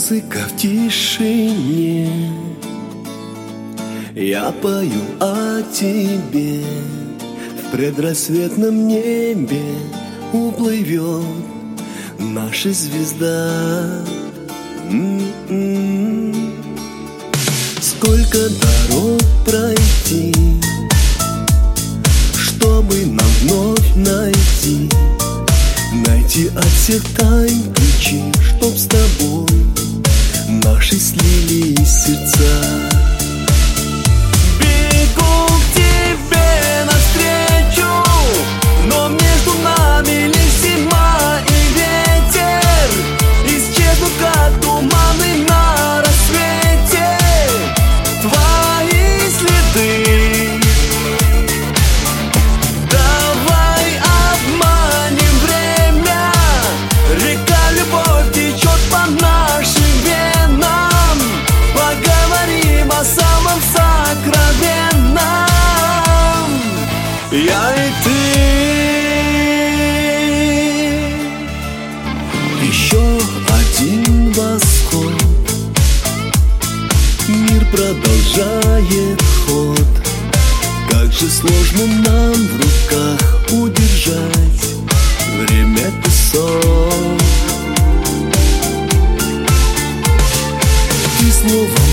Музыка в тишине, я пою о тебе. В предрассветном небе уплывет наша звезда. Сколько дорог пройти, чтобы нам вновь найти от всех тайн ключи, чтоб с тобой наши слились сердца. Бегу к тебе навстречу, но между нами лишь зима и ветер. Исчезнут, как туманы на рассвете, твои следы. Давай обманем время, река любовь течет по нашим венам. Поговорим о самом сокровенном, я и ты. Еще один восход, мир продолжает ход. Как же сложно нам в руках удержать время песок. Ты снова